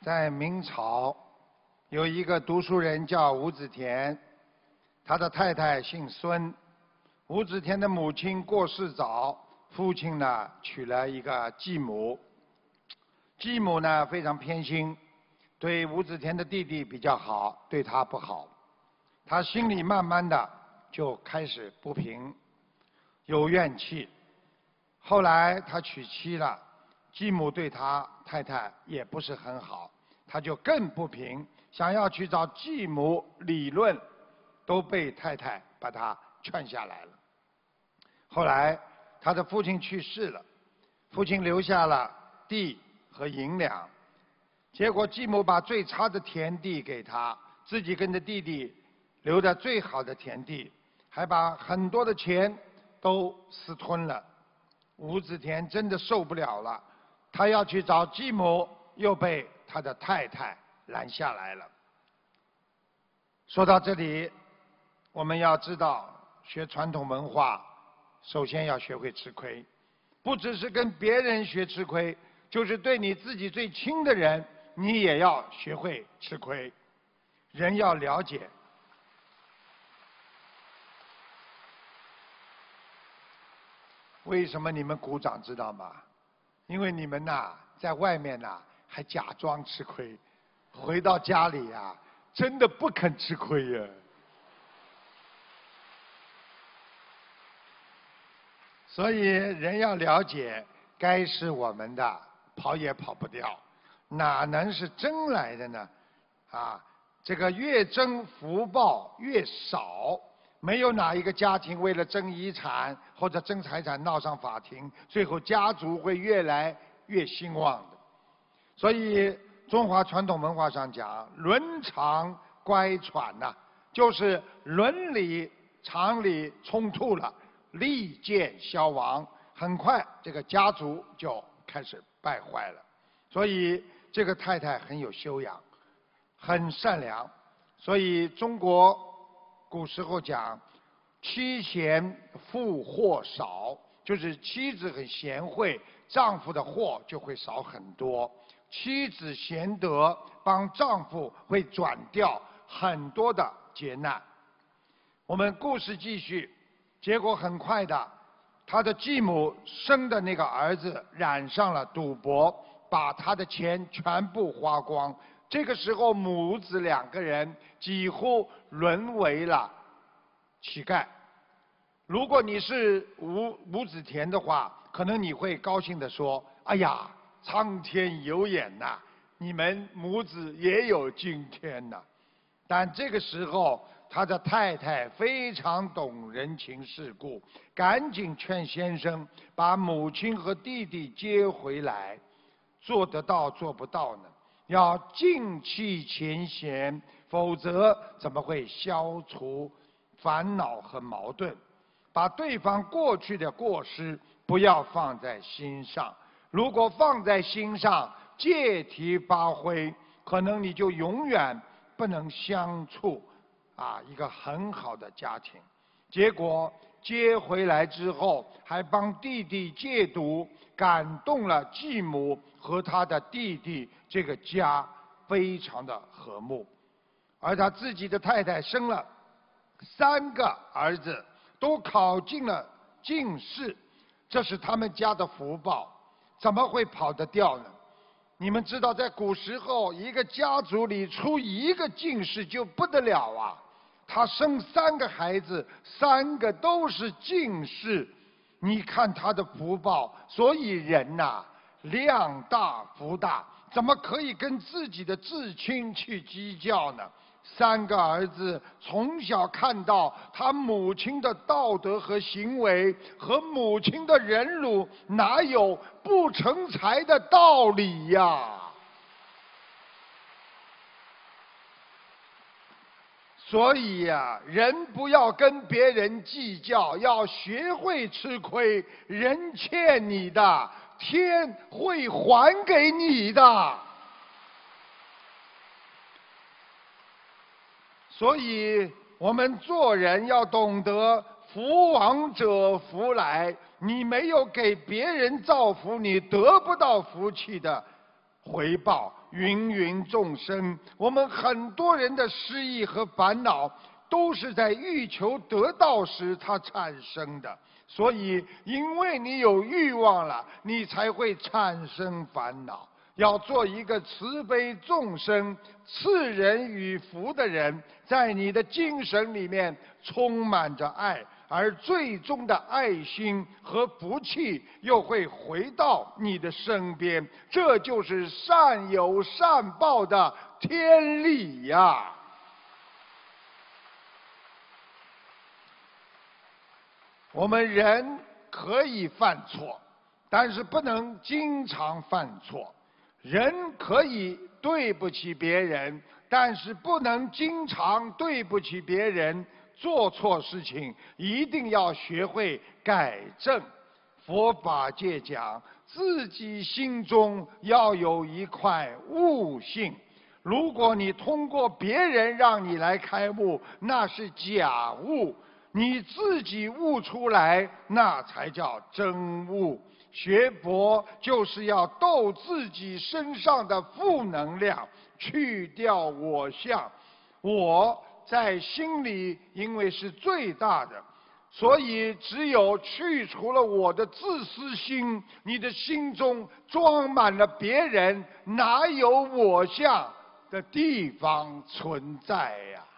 在明朝，有一个读书人叫吴子田，他的太太姓孙。吴子田的母亲过世早，父亲呢娶了一个继母。继母呢非常偏心，对吴子田的弟弟比较好，对他不好。他心里慢慢的就开始不平，有怨气。后来他娶妻了，继母对他太太也不是很好，他就更不平，想要去找继母理论，都被太太把他劝下来了。后来他的父亲去世了，父亲留下了地和银两，结果继母把最差的田地给他，自己跟着弟弟留着最好的田地，还把很多的钱都私吞了。吴子田真的受不了了，他要去找继母，又被他的太太拦下来了。说到这里，我们要知道，学传统文化，首先要学会吃亏，不只是跟别人学吃亏，就是对你自己最亲的人，你也要学会吃亏。人要了解，为什么你们鼓掌知道吗？因为你们呐，在外面呐还假装吃亏，回到家里呀，真的不肯吃亏呀。所以人要了解，该是我们的，跑也跑不掉，哪能是争来的呢？这个越争福报越少，没有哪一个家庭为了争遗产或者争财产闹上法庭，最后家族会越来越兴旺的。所以中华传统文化上讲，伦常乖舛呐，就是伦理常理冲突了，利剑消亡，很快这个家族就开始败坏了。所以这个太太很有修养，很善良。所以中国古时候讲，妻贤妇祸少，就是妻子很贤惠，丈夫的祸就会少很多。妻子贤德，帮丈夫会转掉很多的劫难。我们故事继续。结果很快的，他的继母生的那个儿子染上了赌博，把他的钱全部花光。这个时候母子两个人几乎沦为了乞丐。如果你是吴子田的话，可能你会高兴地说：哎呀，苍天有眼呐，你们母子也有今天呐。但这个时候他的太太非常懂人情世故，赶紧劝先生把母亲和弟弟接回来。做得到做不到呢？要尽弃前嫌，否则怎么会消除烦恼和矛盾？把对方过去的过失不要放在心上，如果放在心上，借题发挥，可能你就永远不能相处一个很好的家庭。结果接回来之后，还帮弟弟戒毒，感动了继母和他的弟弟，这个家非常的和睦。而他自己的太太生了3个儿子，都考进了进士，这是他们家的福报，怎么会跑得掉呢？你们知道，在古时候，一个家族里出一个进士就不得了啊！他生3个孩子，3个都是进士，你看他的福报。所以人呐，量大福大，怎么可以跟自己的至亲去计较呢？3个儿子从小看到他母亲的道德和行为，和母亲的忍辱，哪有不成才的道理呀？所以呀，人不要跟别人计较，要学会吃亏。人欠你的，天会还给你的。所以我们做人要懂得福往者福来，你没有给别人造福，你得不到福气的。 回报，芸芸众生。我们很多人的失意和烦恼，都是在欲求得到时它产生的。所以，因为你有欲望了，你才会产生烦恼。要做一个慈悲众生、赐人与福的人，在你的精神里面充满着爱，而最终的爱心和福气又会回到你的身边，这就是善有善报的天理呀！我们人可以犯错，但是不能经常犯错。人可以对不起别人，但是不能经常对不起别人。做错事情一定要学会改正。佛法界讲，自己心中要有一块悟性。如果你通过别人让你来开悟，那是假悟；你自己悟出来，那才叫真悟。学佛就是要斗自己身上的负能量，去掉我相。我在心里因为是最大的，所以只有去除了我的自私心，你的心中装满了别人，哪有我相的地方存在呀？